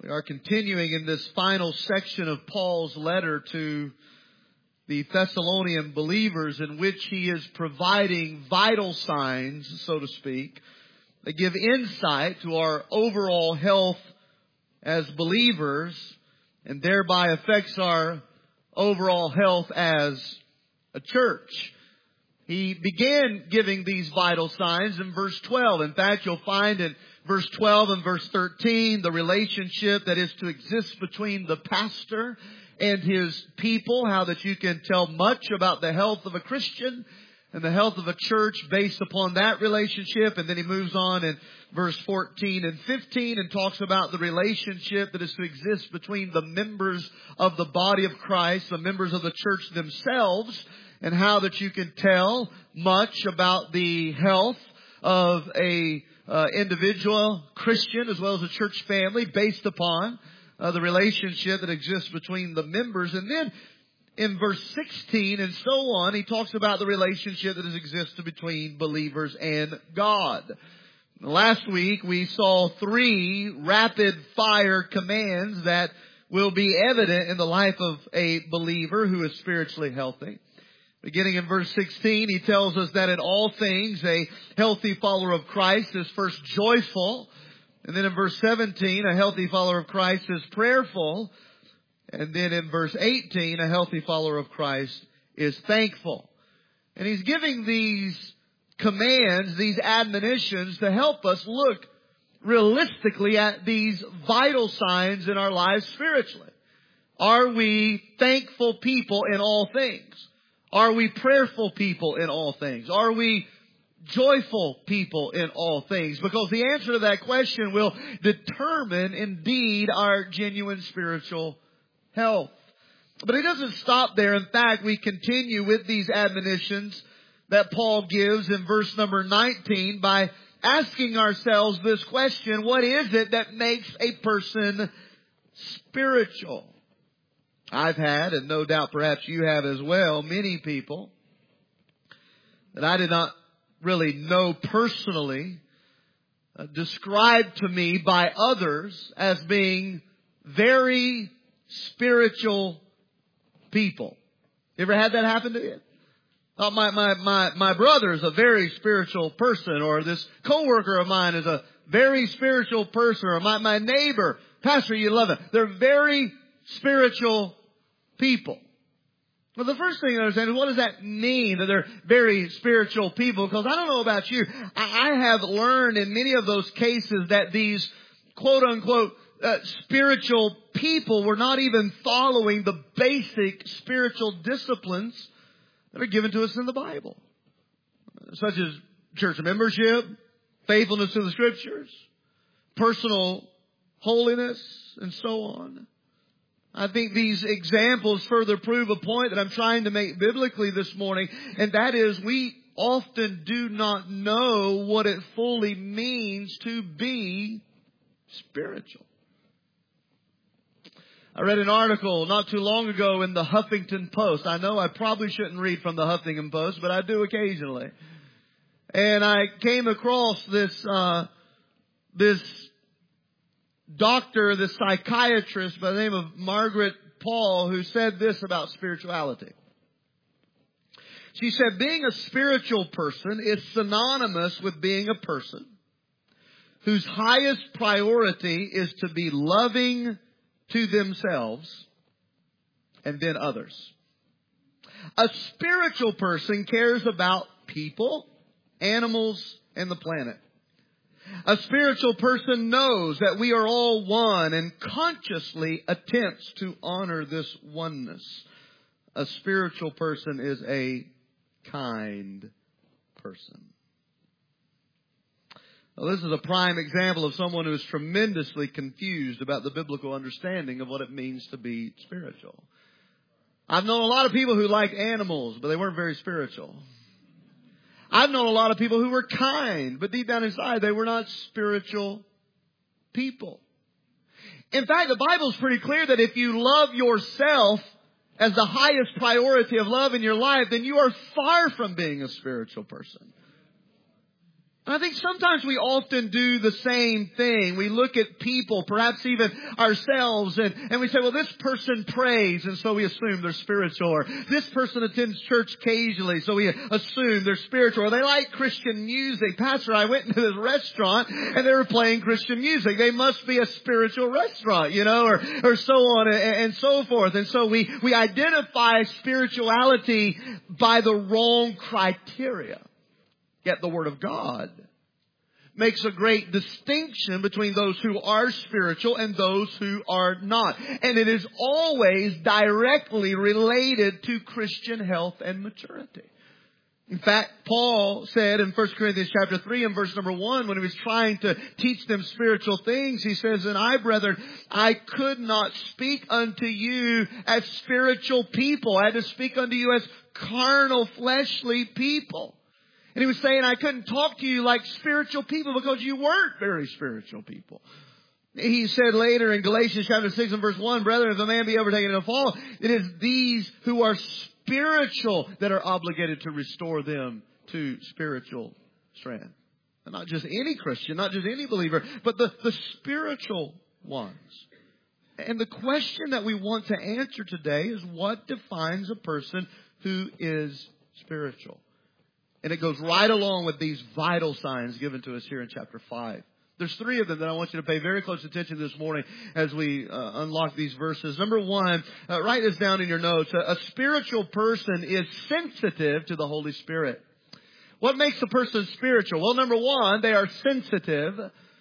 We are continuing in this final section of Paul's letter to the Thessalonian believers, in which he is providing vital signs, so to speak, that give insight to our overall health as believers and thereby affects our overall health as a church. He began giving these vital signs in verse 12. In fact, you'll find in verse 12 and verse 13, the relationship that is to exist between the pastor and his people, how that you can tell much about the health of a Christian and the health of a church based upon that relationship. And then he moves on in verse 14 and 15 and talks about the relationship that is to exist between the members of the body of Christ, the members of the church themselves, and how that you can tell much about the health of a individual Christian as well as a church family based upon the relationship that exists between the members. And then in verse 16 and so on, he talks about the relationship that exists between believers and God. Last week we saw 3 rapid fire commands that will be evident in the life of a believer who is spiritually healthy. Beginning in verse 16, he tells us that in all things, a healthy follower of Christ is first joyful. And then in verse 17, a healthy follower of Christ is prayerful. And then in verse 18, a healthy follower of Christ is thankful. And he's giving these commands, these admonitions to help us look realistically at these vital signs in our lives spiritually. Are we thankful people in all things? Are we prayerful people in all things? Are we joyful people in all things? Because the answer to that question will determine indeed our genuine spiritual health. But it doesn't stop there. In fact, we continue with these admonitions that Paul gives in verse number 19 by asking ourselves this question: what is it that makes a person spiritual? I've had, and no doubt perhaps you have as well, many people that I did not really know personally described to me by others as being very spiritual people. You ever had that happen to you? Oh, my brother is a very spiritual person, or this coworker of mine is a very spiritual person, or my neighbor, Pastor, you love it. They're very spiritual people. Well, the first thing I understand is, what does that mean that they're very spiritual people? Because I don't know about you, I have learned in many of those cases that these quote unquote spiritual people were not even following the basic spiritual disciplines that are given to us in the Bible, such as church membership, faithfulness to the Scriptures, personal holiness, and so on. I think these examples further prove a point that I'm trying to make biblically this morning, and that is, we often do not know what it fully means to be spiritual. I read an article not too long ago in the Huffington Post. I know I probably shouldn't read from the Huffington Post, but I do occasionally. And I came across this doctor, this psychiatrist by the name of Margaret Paul, who said this about spirituality. She said, being a spiritual person is synonymous with being a person whose highest priority is to be loving to themselves and then others. A spiritual person cares about people, animals, and the planet. A spiritual person knows that we are all one and consciously attempts to honor this oneness. A spiritual person is a kind person. Well, this is a prime example of someone who is tremendously confused about the biblical understanding of what it means to be spiritual. I've known a lot of people who like animals, but they weren't very spiritual. I've known a lot of people who were kind, but deep down inside they were not spiritual people. In fact, the Bible's pretty clear that if you love yourself as the highest priority of love in your life, then you are far from being a spiritual person. And I think sometimes we often do the same thing. We look at people, perhaps even ourselves, and we say, well, this person prays, and so we assume they're spiritual. Or this person attends church occasionally, so we assume they're spiritual. Or they like Christian music. Pastor, I went into this restaurant, and they were playing Christian music. They must be a spiritual restaurant, or so on and so forth. And so we identify spirituality by the wrong criteria. Yet the Word of God makes a great distinction between those who are spiritual and those who are not. And it is always directly related to Christian health and maturity. In fact, Paul said in 1 Corinthians chapter 3 and verse number 1, when he was trying to teach them spiritual things, he says, and I, brethren, I could not speak unto you as spiritual people. I had to speak unto you as carnal, fleshly people. And he was saying, I couldn't talk to you like spiritual people because you weren't very spiritual people. He said later in Galatians chapter 6 and verse 1, brethren, if a man be overtaken in a fall, it is these who are spiritual that are obligated to restore them to spiritual strength. And not just any Christian, not just any believer, but the spiritual ones. And the question that we want to answer today is, what defines a person who is spiritual? And it goes right along with these vital signs given to us here in chapter 5. There's 3 of them that I want you to pay very close attention this morning as we unlock these verses. Number 1, write this down in your notes. A spiritual person is sensitive to the Holy Spirit. What makes a person spiritual? Well, number 1, they are sensitive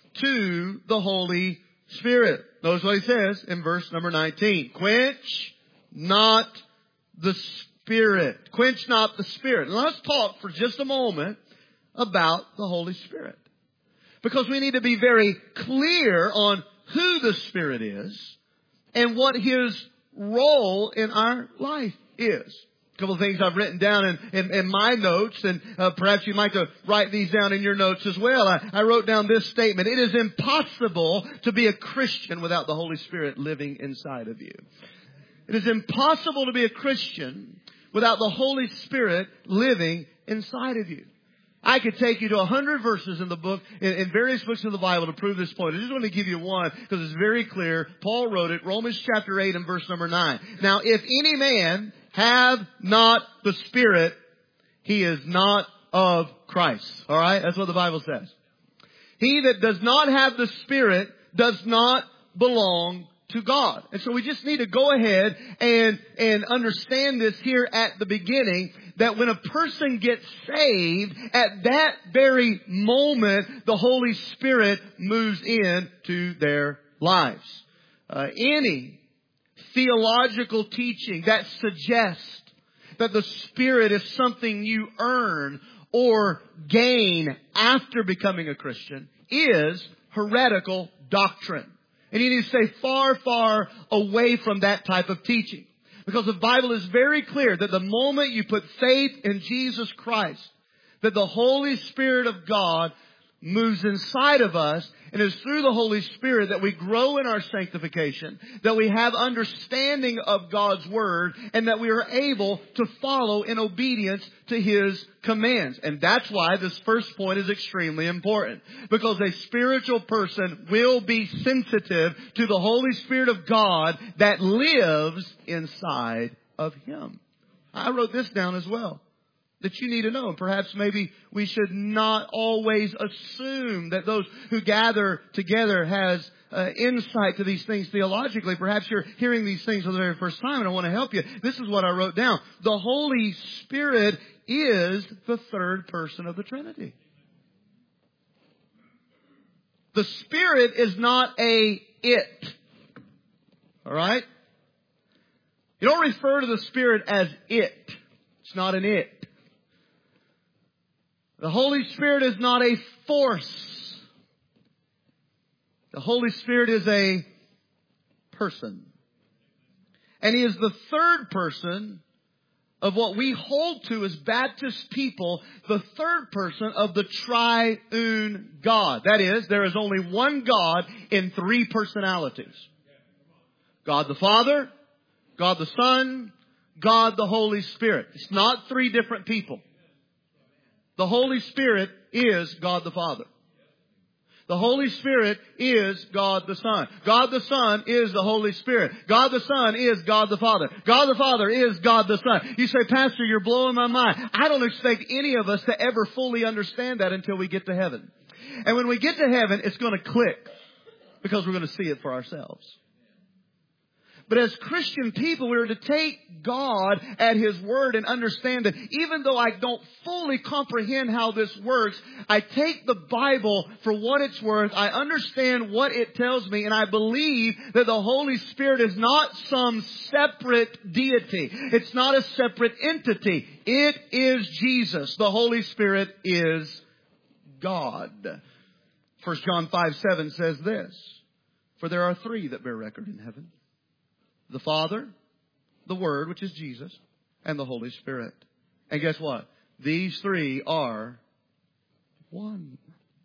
to the Holy Spirit. Notice what he says in verse number 19. Quench not the Spirit. Quench not the Spirit. And let's talk for just a moment about the Holy Spirit. Because we need to be very clear on who the Spirit is and what His role in our life is. A couple of things I've written down in my notes, and perhaps you might write these down in your notes as well. I wrote down this statement. It is impossible to be a Christian without the Holy Spirit living inside of you. It is impossible to be a Christian without the Holy Spirit living inside of you. I could take you to 100 verses in the book, in various books of the Bible to prove this point. I just want to give you one because it's very clear. Paul wrote it, Romans chapter 8 and verse number 9. Now, if any man have not the Spirit, he is not of Christ. All right? That's what the Bible says. He that does not have the Spirit does not belong to God. And so we just need to go ahead and understand this here at the beginning, that when a person gets saved, at that very moment, the Holy Spirit moves into their lives. Any theological teaching that suggests that the Spirit is something you earn or gain after becoming a Christian is heretical doctrine. And you need to stay far, far away from that type of teaching. Because the Bible is very clear that the moment you put faith in Jesus Christ, that the Holy Spirit of God moves inside of us, and it's through the Holy Spirit that we grow in our sanctification, that we have understanding of God's Word, and that we are able to follow in obedience to His commands. And that's why this first point is extremely important. Because a spiritual person will be sensitive to the Holy Spirit of God that lives inside of him. I wrote this down as well, that you need to know. And perhaps maybe we should not always assume that those who gather together has insight to these things theologically. Perhaps you're hearing these things for the very first time, and I want to help you. This is what I wrote down. The Holy Spirit is the third person of the Trinity. The Spirit is not a it. All right? You don't refer to the Spirit as it. It's not an it. The Holy Spirit is not a force. The Holy Spirit is a person. And He is the third person of what we hold to as Baptist people, the third person of the triune God. That is, there is only one God in three personalities. God the Father, God the Son, God the Holy Spirit. It's not three different people. The Holy Spirit is God the Father. The Holy Spirit is God the Son. God the Son is the Holy Spirit. God the Son is God the Father. God the Father is God the Son. You say, Pastor, you're blowing my mind. I don't expect any of us to ever fully understand that until we get to heaven. And when we get to heaven, it's going to click because we're going to see it for ourselves. But as Christian people, we are to take God at His word and understand that even though I don't fully comprehend how this works, I take the Bible for what it's worth. I understand what it tells me, and I believe that the Holy Spirit is not some separate deity. It's not a separate entity. It is Jesus. The Holy Spirit is God. 1 John 5:7 says this, "For there are three that bear record in heaven. The Father, the Word, which is Jesus, and the Holy Spirit." And guess what? These three are one.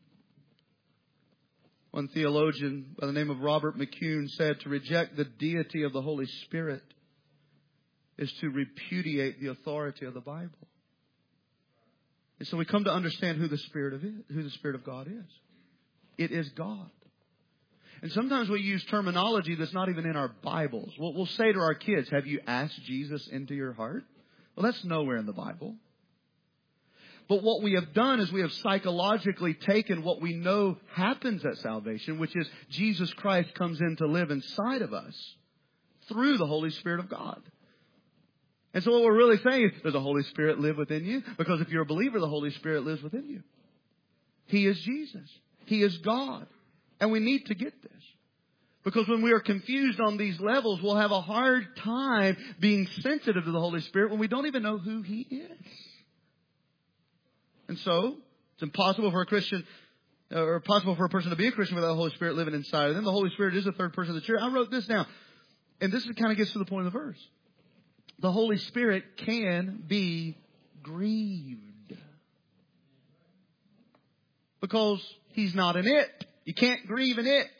One theologian by the name of Robert McCune said, to reject the deity of the Holy Spirit is to repudiate the authority of the Bible. And so we come to understand who the Spirit of God is. It is God. And sometimes we use terminology that's not even in our Bibles. We'll say to our kids, have you asked Jesus into your heart? Well, that's nowhere in the Bible. But what we have done is we have psychologically taken what we know happens at salvation, which is Jesus Christ comes in to live inside of us through the Holy Spirit of God. And so what we're really saying is, does the Holy Spirit live within you? Because if you're a believer, the Holy Spirit lives within you. He is Jesus. He is God. And we need to get this. Because when we are confused on these levels, we'll have a hard time being sensitive to the Holy Spirit when we don't even know who He is. And so, it's impossible for a Christian, or possible for a person to be a Christian without the Holy Spirit living inside of them. The Holy Spirit is the third person of the Trinity. I wrote this down. And this kind of gets to the point of the verse. The Holy Spirit can be grieved. Because He's not in it. You can't grieve in it.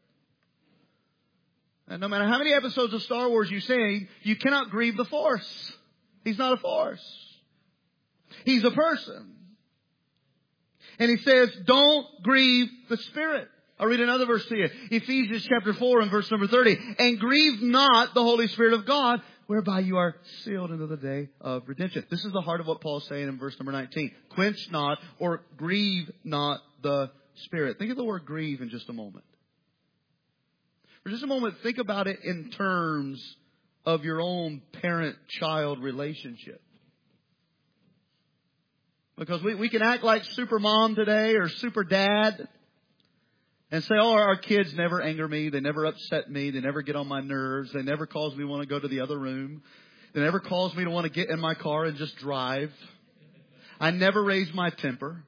And no matter how many episodes of Star Wars you see, you cannot grieve the Force. He's not a force. He's a person. And He says, don't grieve the Spirit. I'll read another verse to you. Ephesians chapter 4 and verse number 30. And grieve not the Holy Spirit of God, whereby you are sealed into the day of redemption. This is the heart of what Paul's saying in verse number 19. Quench not or grieve not the Spirit. Think of the word grieve in just a moment. For just a moment, think about it in terms of your own parent-child relationship. Because we can act like super mom today or super dad and say, oh, our kids never anger me. They never upset me. They never get on my nerves. They never cause me to want to go to the other room. They never cause me to want to get in my car and just drive. I never raise my temper.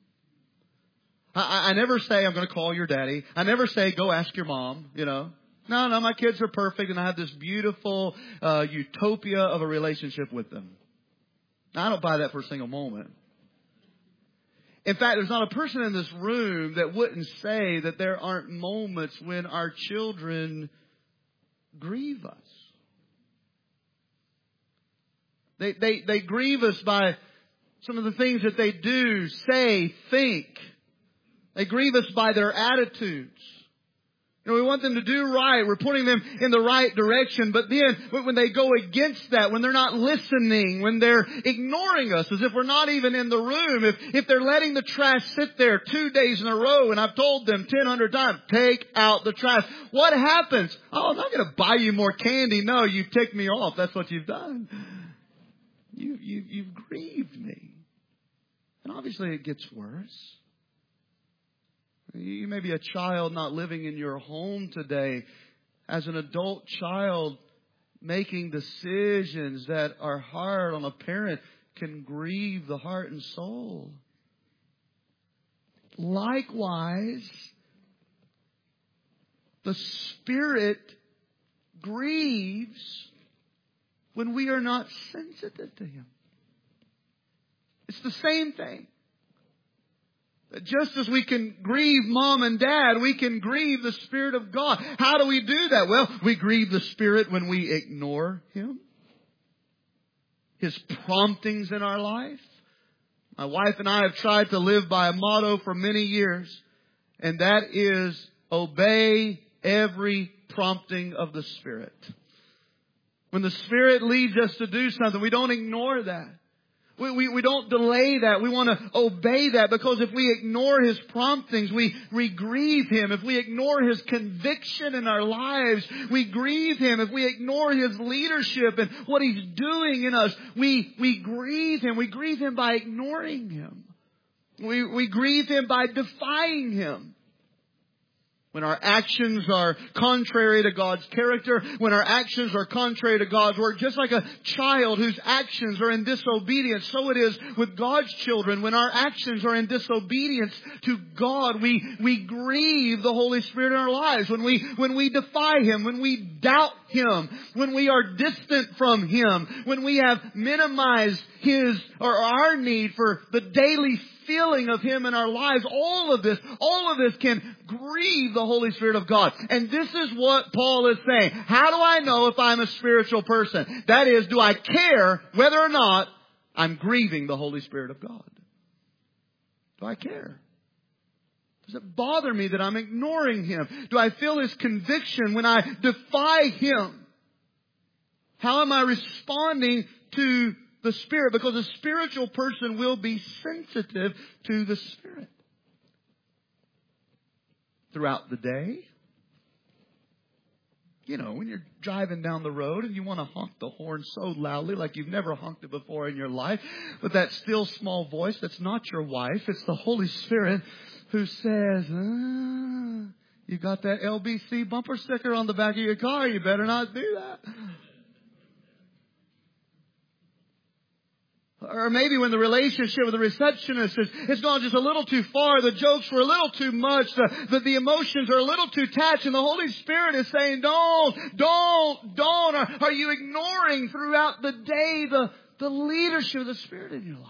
I never say, I'm going to call your daddy. I never say, go ask your mom, No, my kids are perfect and I have this beautiful utopia of a relationship with them. Now, I don't buy that for a single moment. In fact, there's not a person in this room that wouldn't say that there aren't moments when our children grieve us. They grieve us by some of the things that they do, say, think. They grieve us by their attitudes. We want them to do right. We're putting them in the right direction. But then when they go against that, when they're not listening, when they're ignoring us as if we're not even in the room, if they're letting the trash sit there 2 days in a row and I've told them 1,000 times, take out the trash. What happens? Oh, I'm not going to buy you more candy. No, you've ticked me off. That's what you've done. You've grieved me. And obviously it gets worse. You may be a child not living in your home today. As an adult child, making decisions that are hard on a parent can grieve the heart and soul. Likewise, the Spirit grieves when we are not sensitive to Him. It's the same thing. Just as we can grieve mom and dad, we can grieve the Spirit of God. How do we do that? Well, we grieve the Spirit when we ignore Him, His promptings in our life. My wife and I have tried to live by a motto for many years, and that is obey every prompting of the Spirit. When the Spirit leads us to do something, we don't ignore that. We don't delay that. We want to obey that, because if we ignore His promptings, we grieve Him. If we ignore His conviction in our lives, we grieve Him. If we ignore His leadership and what He's doing in us, we grieve Him. We grieve Him by ignoring Him. We grieve Him by defying Him. When our actions are contrary to God's character, when our actions are contrary to God's word, just like a child whose actions are in disobedience, so it is with God's children. When our actions are in disobedience to God, we grieve the Holy Spirit in our lives. When we defy Him, when we doubt Him, when we are distant from Him, when we have minimized His or our need for the daily feeling of Him in our lives, all of this can grieve the Holy Spirit of God. And this is what Paul is saying. How do I know if I'm a spiritual person? That is, do I care whether or not I'm grieving the Holy Spirit of God? Do I care? Does it bother me that I'm ignoring Him? Do I feel His conviction when I defy Him? How am I responding to the Spirit? Because a spiritual person will be sensitive to the Spirit. Throughout the day, you know, when you're driving down the road and you want to honk the horn so loudly like you've never honked it before in your life, with that still small voice that's not your wife, it's the Holy Spirit who says, you got that LBC bumper sticker on the back of your car, you better not do that. Or maybe when the relationship with the receptionist has gone just a little too far, the jokes were a little too much, the emotions are a little too attached, and the Holy Spirit is saying, don't. Are you ignoring throughout the day the leadership of the Spirit in your life?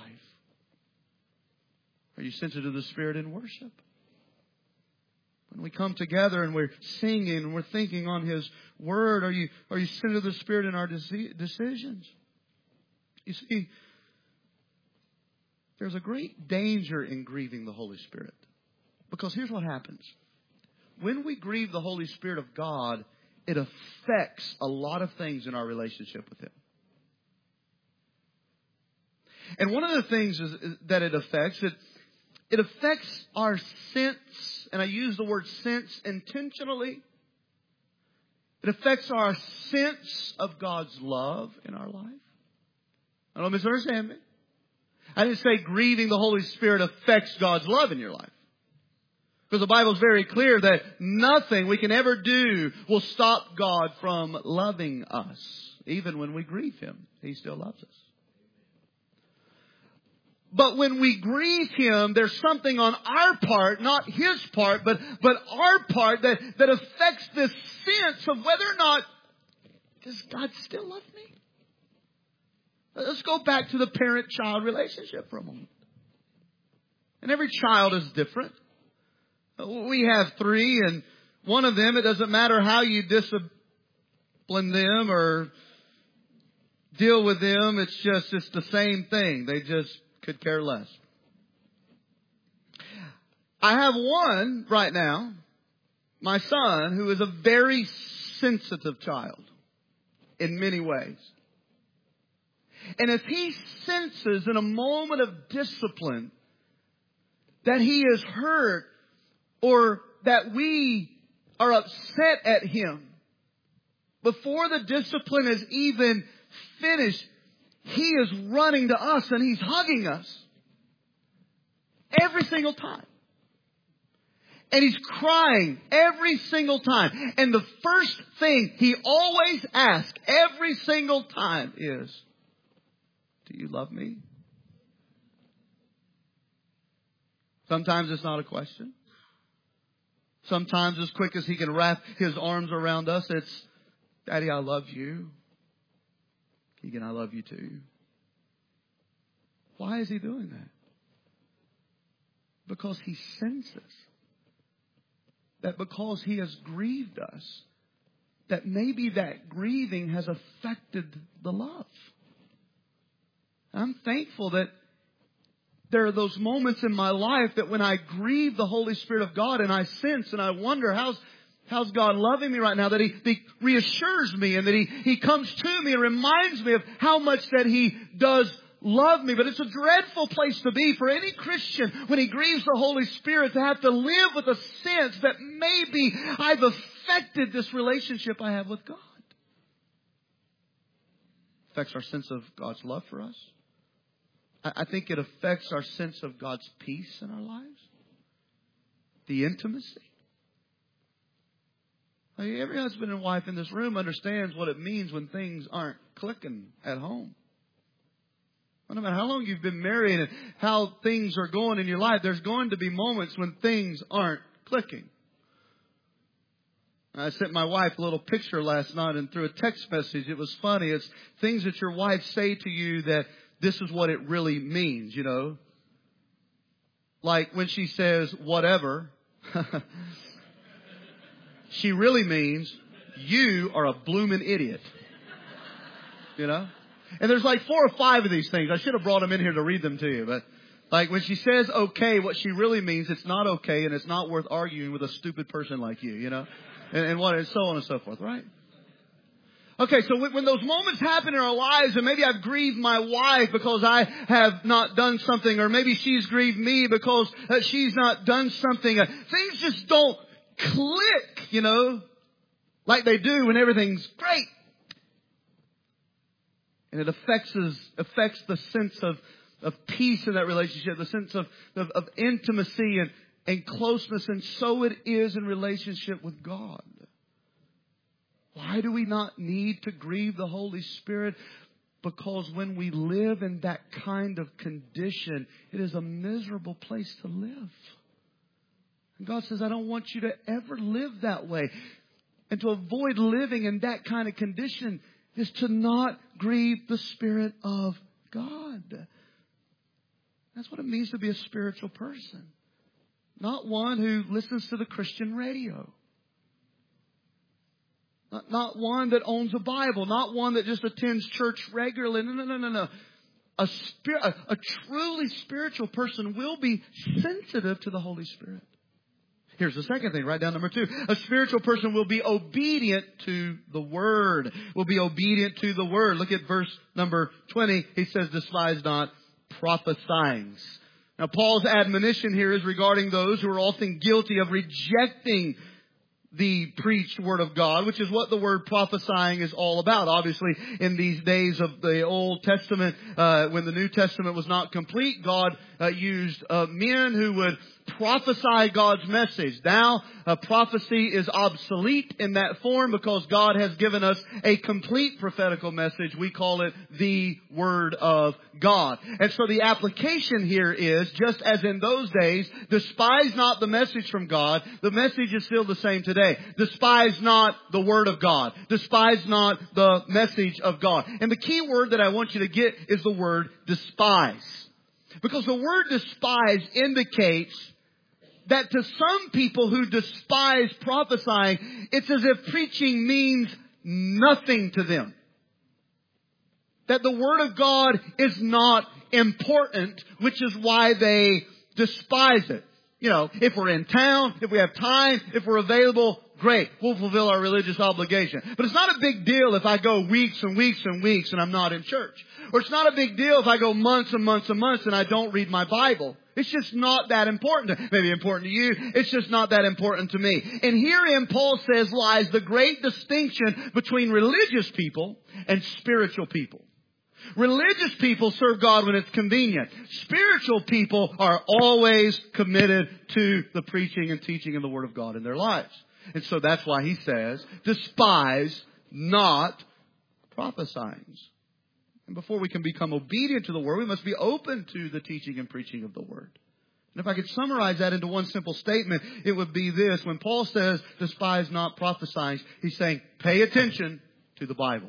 Are you sensitive to the Spirit in worship? When we come together and we're singing and we're thinking on His Word, are you sensitive to the Spirit in our decisions? You see, there's a great danger in grieving the Holy Spirit. Because here's what happens. When we grieve the Holy Spirit of God, it affects a lot of things in our relationship with Him. And one of the things that it affects, it affects our sense, and I use the word sense intentionally. It affects our sense of God's love in our life. Don't misunderstand me. I didn't say grieving the Holy Spirit affects God's love in your life. Because the Bible is very clear that nothing we can ever do will stop God from loving us. Even when we grieve Him, He still loves us. But when we grieve Him, there's something on our part, not His part, but our part that affects this sense of whether or not, does God still love me? Let's go back to the parent-child relationship for a moment. And every child is different. We have 3, and one of them, it doesn't matter how you discipline them or deal with them, it's the same thing. They just could care less. I have one right now, my son, who is a very sensitive child in many ways. And if he senses in a moment of discipline that he is hurt or that we are upset at him, before the discipline is even finished, he is running to us and he's hugging us. Every single time. And he's crying every single time. And the first thing he always asks every single time is, do you love me? Sometimes it's not a question. Sometimes as quick as he can wrap his arms around us, it's, Daddy, I love you. Keegan, I love you too. Why is he doing that? Because he senses that because he has grieved us, that maybe that grieving has affected the love. I'm thankful that there are those moments in my life that when I grieve the Holy Spirit of God and I sense and I wonder, how's God loving me right now? That He reassures me and that He comes to me and reminds me of how much that He does love me. But it's a dreadful place to be for any Christian when he grieves the Holy Spirit, to have to live with a sense that maybe I've affected this relationship I have with God. It affects our sense of God's love for us. I think it affects our sense of God's peace in our lives. The intimacy. Every husband and wife in this room understands what it means when things aren't clicking at home. No matter how long you've been married and how things are going in your life, there's going to be moments when things aren't clicking. I sent my wife a little picture last night and through a text message. It was funny. It's things that your wife say to you that this is what it really means, you know. Like when she says whatever, she really means you are a blooming idiot. You know? And there's like 4 or 5 of these things. I should have brought them in here to read them to you. But like when she says okay, what she really means, it's not okay and it's not worth arguing with a stupid person like you know. And so on and so forth, right? Okay, so when those moments happen in our lives, and maybe I've grieved my wife because I have not done something, or maybe she's grieved me because she's not done something, things just don't click, you know, like they do when everything's great. And it affects the sense of peace in that relationship, the sense of intimacy and closeness. And so it is in relationship with God. Why do we not need to grieve the Holy Spirit? Because when we live in that kind of condition, it is a miserable place to live. And God says, I don't want you to ever live that way. And to avoid living in that kind of condition is to not grieve the Spirit of God. That's what it means to be a spiritual person. Not one who listens to the Christian radio. Not one that owns a Bible. Not one that just attends church regularly. No. A truly spiritual person will be sensitive to the Holy Spirit. Here's the second thing. Write down number 2. A spiritual person will be obedient to the Word. Will be obedient to the Word. Look at verse number 20. He says, despise not prophesying. Now, Paul's admonition here is regarding those who are often guilty of rejecting the preached Word of God, which is what the word prophesying is all about. Obviously, in these days of the Old Testament, when the New Testament was not complete, God used men who would prophesy God's message. Now, prophecy is obsolete in that form because God has given us a complete prophetical message. We call it the Word of God. And so the application here is, just as in those days, despise not the message from God. The message is still the same today. Despise not the Word of God. Despise not the message of God. And the key word that I want you to get is the word despise. Because the word despise indicates that to some people who despise prophesying, it's as if preaching means nothing to them. That the Word of God is not important, which is why they despise it. You know, if we're in town, if we have time, if we're available, great. We'll fulfill our religious obligation. But it's not a big deal if I go weeks and weeks and weeks and I'm not in church. Or it's not a big deal if I go months and months and months and I don't read my Bible. It's just not that important. Maybe important to you. It's just not that important to me. And herein, Paul says, lies the great distinction between religious people and spiritual people. Religious people serve God when it's convenient. Spiritual people are always committed to the preaching and teaching of the Word of God in their lives. And so that's why he says, despise not prophesying. And before we can become obedient to the Word, we must be open to the teaching and preaching of the Word. And if I could summarize that into one simple statement, it would be this. When Paul says, despise not prophesying, he's saying, pay attention to the Bible.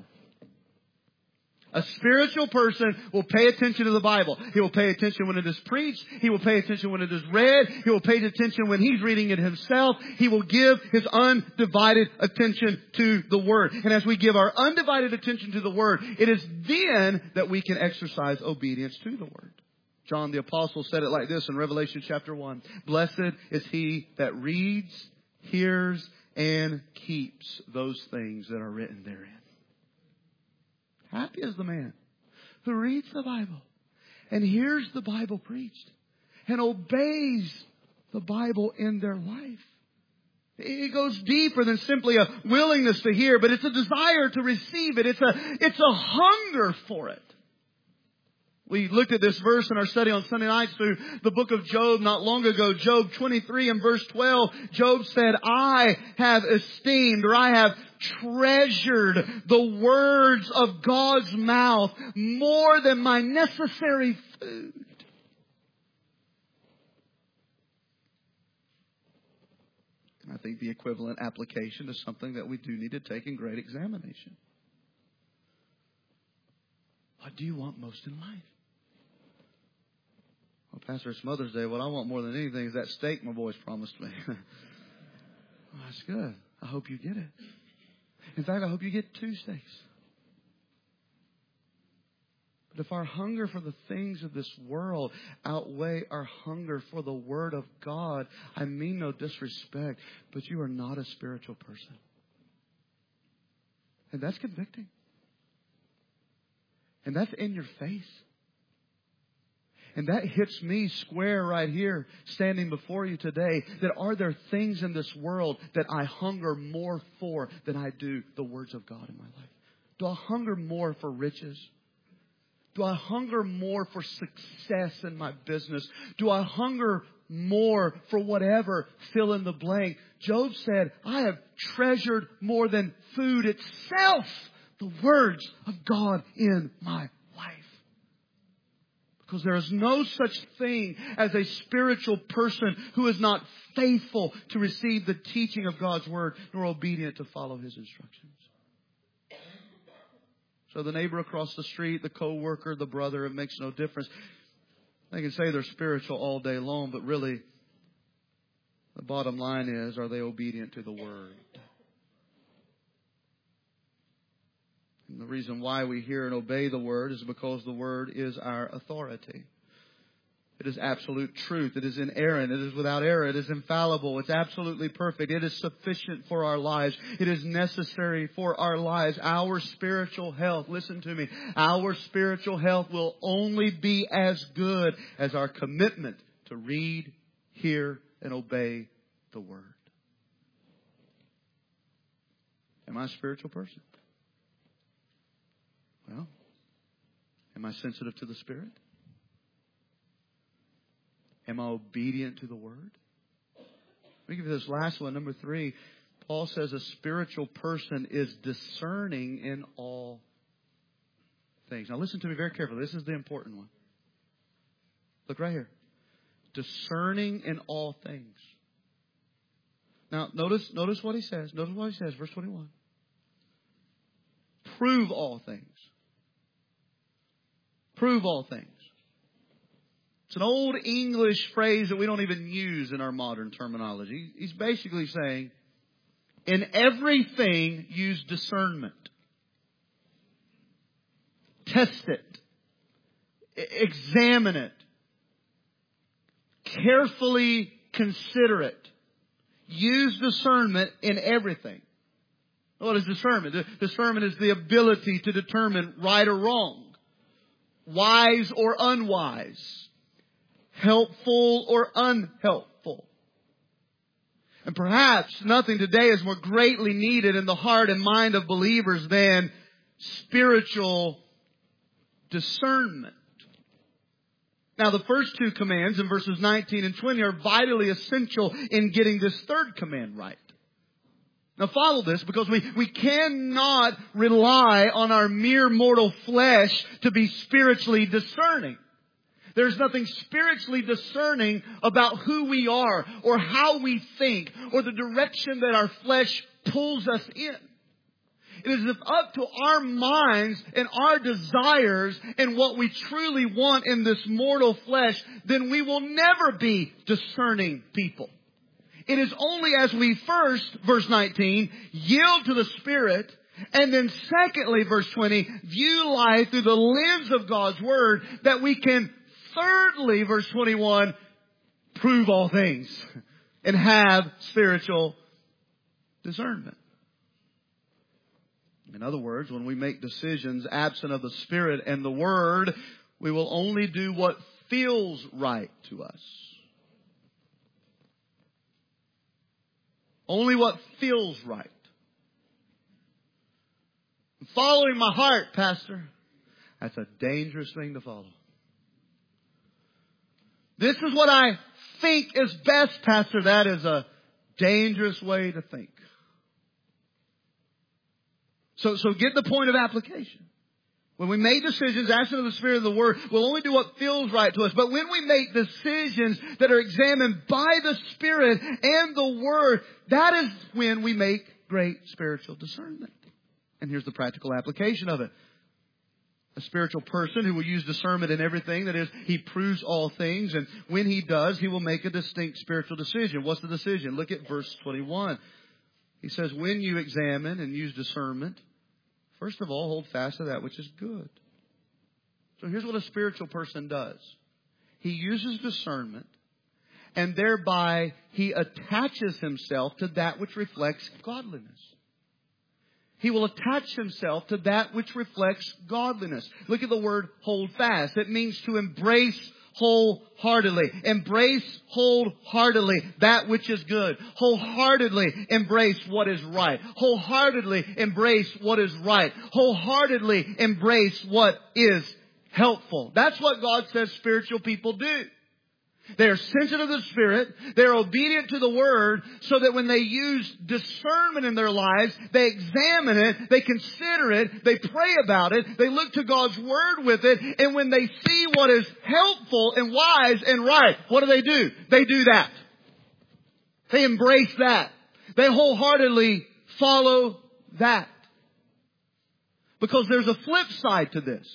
A spiritual person will pay attention to the Bible. He will pay attention when it is preached. He will pay attention when it is read. He will pay attention when he's reading it himself. He will give his undivided attention to the Word. And as we give our undivided attention to the Word, it is then that we can exercise obedience to the Word. John the Apostle said it like this in Revelation chapter 1. Blessed is he that reads, hears, and keeps those things that are written therein. Happy is the man who reads the Bible and hears the Bible preached and obeys the Bible in their life. It goes deeper than simply a willingness to hear, but it's a desire to receive it. It's a hunger for it. We looked at this verse in our study on Sunday nights through the book of Job not long ago. Job 23 and verse 12, Job said, I have esteemed, or I have treasured the words of God's mouth more than my necessary food. And I think the equivalent application is something that we do need to take in great examination. What do you want most in life? Well, Pastor, it's Mother's Day. What I want more than anything is that steak my boys promised me. Well, that's good. I hope you get it. In fact, I hope you get 2 steaks. But if our hunger for the things of this world outweigh our hunger for the Word of God, I mean no disrespect, but you are not a spiritual person. And that's convicting. And that's in your face. And that hits me square right here, standing before you today, that are there things in this world that I hunger more for than I do the words of God in my life? Do I hunger more for riches? Do I hunger more for success in my business? Do I hunger more for whatever, fill in the blank? Job said, I have treasured more than food itself the words of God in my life. Because there is no such thing as a spiritual person who is not faithful to receive the teaching of God's Word nor obedient to follow His instructions. So the neighbor across the street, the co-worker, the brother, it makes no difference. They can say they're spiritual all day long, but really the bottom line is, are they obedient to the Word? And the reason why we hear and obey the Word is because the Word is our authority. It is absolute truth. It is inerrant. It is without error. It is infallible. It's absolutely perfect. It is sufficient for our lives. It is necessary for our lives. Our spiritual health, listen to me, our spiritual health will only be as good as our commitment to read, hear, and obey the Word. Am I a spiritual person? Well, am I sensitive to the Spirit? Am I obedient to the Word? Let me give you this last one. Number 3, Paul says a spiritual person is discerning in all things. Now listen to me very carefully. This is the important one. Look right here. Discerning in all things. Now notice what he says. Notice what he says. Verse 21. Prove all things. Prove all things. It's an old English phrase that we don't even use in our modern terminology. He's basically saying, in everything, use discernment. Test it. Examine it. Carefully consider it. Use discernment in everything. What is discernment? Discernment is the ability to determine right or wrong, wise or unwise, helpful or unhelpful. And perhaps nothing today is more greatly needed in the heart and mind of believers than spiritual discernment. Now, the first 2 commands in verses 19 and 20 are vitally essential in getting this third command right. Now follow this, because we cannot rely on our mere mortal flesh to be spiritually discerning. There's nothing spiritually discerning about who we are or how we think or the direction that our flesh pulls us in. It is up to our minds and our desires and what we truly want in this mortal flesh, then we will never be discerning people. It is only as we first, verse 19, yield to the Spirit, and then secondly, verse 20, view life through the lens of God's Word, that we can thirdly, verse 21, prove all things and have spiritual discernment. In other words, when we make decisions absent of the Spirit and the Word, we will only do what feels right to us. Only what feels right. Following my heart, Pastor, that's a dangerous thing to follow. This is what I think is best, Pastor. That is a dangerous way to think. So get the point of application. When we make decisions absent of the Spirit of the Word, we'll only do what feels right to us. But when we make decisions that are examined by the Spirit and the Word, that is when we make great spiritual discernment. And here's the practical application of it. A spiritual person who will use discernment in everything, that is, he proves all things, and when he does, he will make a distinct spiritual decision. What's the decision? Look at verse 21. He says, when you examine and use discernment, first of all, hold fast to that which is good. So here's what a spiritual person does. He uses discernment, and thereby he attaches himself to that which reflects godliness. He will attach himself to that which reflects godliness. Look at the word hold fast. It means to embrace wholeheartedly. Embrace wholeheartedly that which is good. Wholeheartedly embrace what is right. Wholeheartedly embrace what is right. Wholeheartedly embrace what is helpful. That's what God says spiritual people do. They are sensitive to the Spirit. They're obedient to the Word, so that when they use discernment in their lives, they examine it, they consider it, they pray about it, they look to God's Word with it, and when they see what is helpful and wise and right, what do? They do that. They embrace that. They wholeheartedly follow that. Because there's a flip side to this.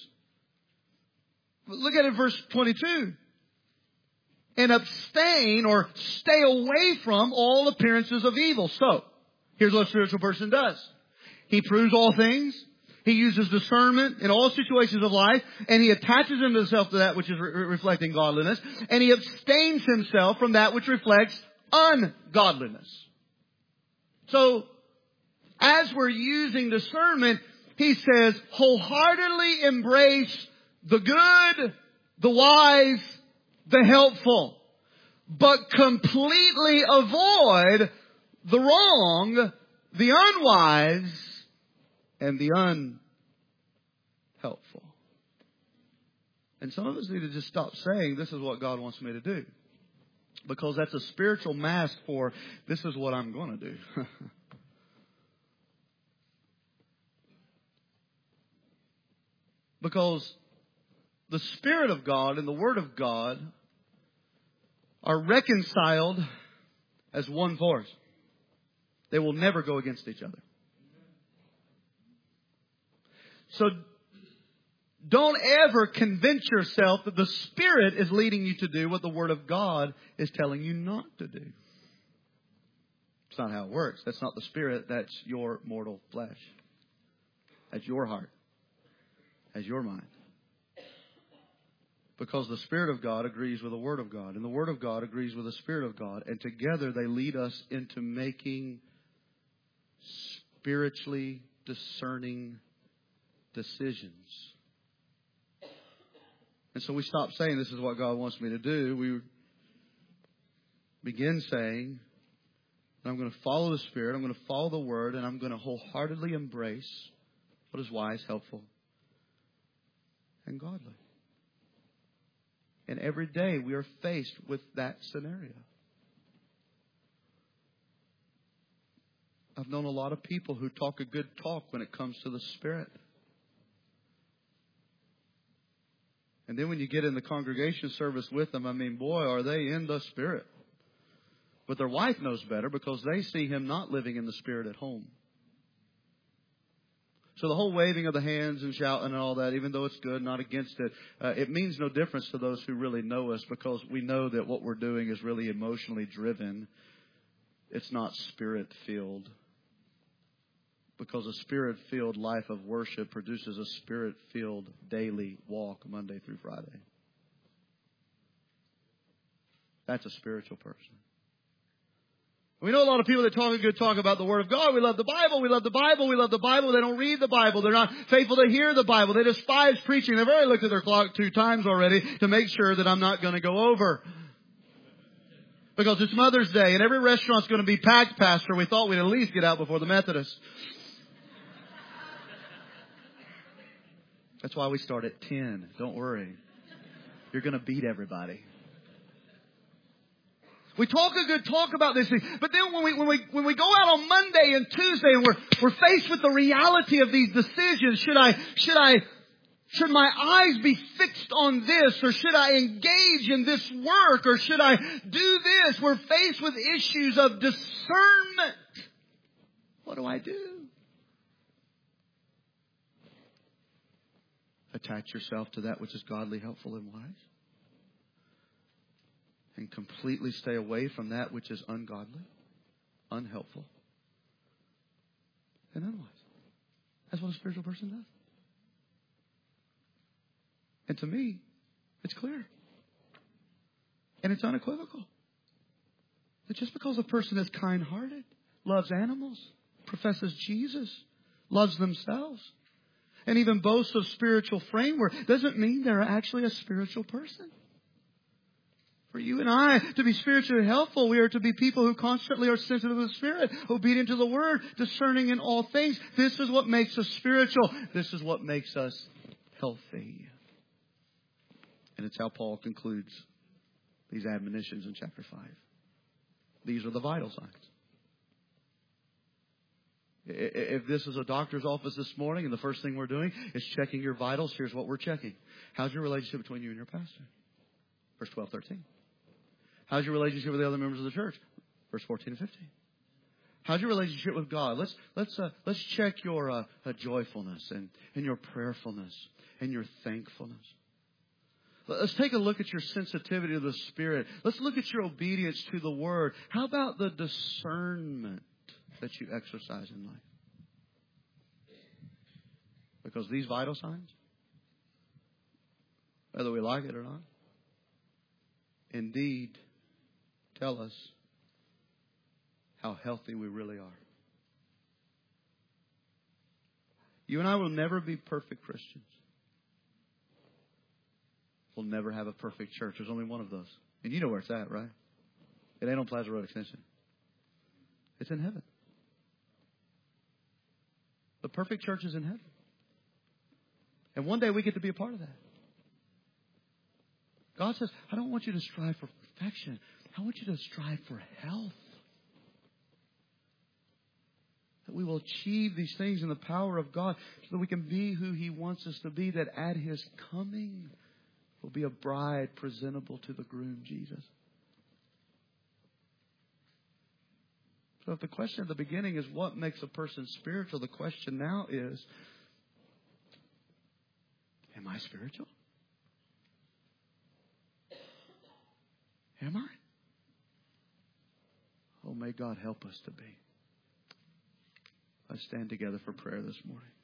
Look at it, verse 22. And abstain or stay away from all appearances of evil. So, here's what a spiritual person does. He proves all things. He uses discernment in all situations of life. And he attaches himself to that which is reflecting godliness. And he abstains himself from that which reflects ungodliness. So, as we're using discernment, he says, wholeheartedly embrace the good, the wise, the helpful, but completely avoid the wrong, the unwise, and the unhelpful. And some of us need to just stop saying, this is what God wants me to do. Because that's a spiritual mask for, this is what I'm going to do. Because the Spirit of God and the Word of God are reconciled as one force. They will never go against each other. So don't ever convince yourself that the Spirit is leading you to do what the Word of God is telling you not to do. It's not how it works. That's not the Spirit. That's your mortal flesh. That's your heart. That's your mind. Because the Spirit of God agrees with the Word of God. And the Word of God agrees with the Spirit of God. And together they lead us into making spiritually discerning decisions. And so we stop saying, this is what God wants me to do. We begin saying, I'm going to follow the Spirit. I'm going to follow the Word. And I'm going to wholeheartedly embrace what is wise, helpful, and godly. And every day we are faced with that scenario. I've known a lot of people who talk a good talk when it comes to the Spirit. And then when you get in the congregation service with them, I mean, boy, are they in the Spirit. But their wife knows better because they see him not living in the Spirit at home. So the whole waving of the hands and shouting and all that, even though it's good, not against it, it means no difference to those who really know us, because we know that what we're doing is really emotionally driven. It's not Spirit-filled. Because a Spirit-filled life of worship produces a Spirit-filled daily walk Monday through Friday. That's a spiritual person. We know a lot of people that talk a good talk about the Word of God. We love the Bible. We love the Bible. We love the Bible. They don't read the Bible. They're not faithful to hear the Bible. They despise preaching. They've already looked at their clock 2 times already to make sure that I'm not going to go over. Because it's Mother's Day and every restaurant's going to be packed, Pastor. We thought we'd at least get out before the Methodists. That's why we start at 10. Don't worry. You're going to beat everybody. We talk a good talk about this thing, but then when we go out on Monday and Tuesday and we're faced with the reality of these decisions, should my eyes be fixed on this, or should I engage in this work, or should I do this? We're faced with issues of discernment. What do I do? Attach yourself to that which is godly, helpful, and wise. And completely stay away from that which is ungodly, unhelpful, and unwise. That's what a spiritual person does. And to me, it's clear. And it's unequivocal. That just because a person is kind-hearted, loves animals, professes Jesus, loves themselves, and even boasts of spiritual framework, doesn't mean they're actually a spiritual person. For you and I to be spiritually helpful, we are to be people who constantly are sensitive to the Spirit, obedient to the Word, discerning in all things. This is what makes us spiritual. This is what makes us healthy. And it's how Paul concludes these admonitions in chapter 5. These are the vital signs. If this is a doctor's office this morning and the first thing we're doing is checking your vitals, here's what we're checking. How's your relationship between you and your pastor? Verse 12, 13. How's your relationship with the other members of the church? Verse 14 and 15. How's your relationship with God? Let's check your joyfulness and your prayerfulness and your thankfulness. Let's take a look at your sensitivity to the Spirit. Let's look at your obedience to the Word. How about the discernment that you exercise in life? Because these vital signs, whether we like it or not, indeed tell us how healthy we really are. You and I will never be perfect Christians. We'll never have a perfect church. There's only one of those. And you know where it's at, right? It ain't on Plaza Road Extension. It's in heaven. The perfect church is in heaven. And one day we get to be a part of that. God says, I don't want you to strive for perfection. I want you to strive for health. That we will achieve these things in the power of God so that we can be who He wants us to be, that at His coming will be a bride presentable to the groom, Jesus. So if the question at the beginning is what makes a person spiritual, the question now is, am I spiritual? Am I? Oh, may God help us to be. Let's stand together for prayer this morning.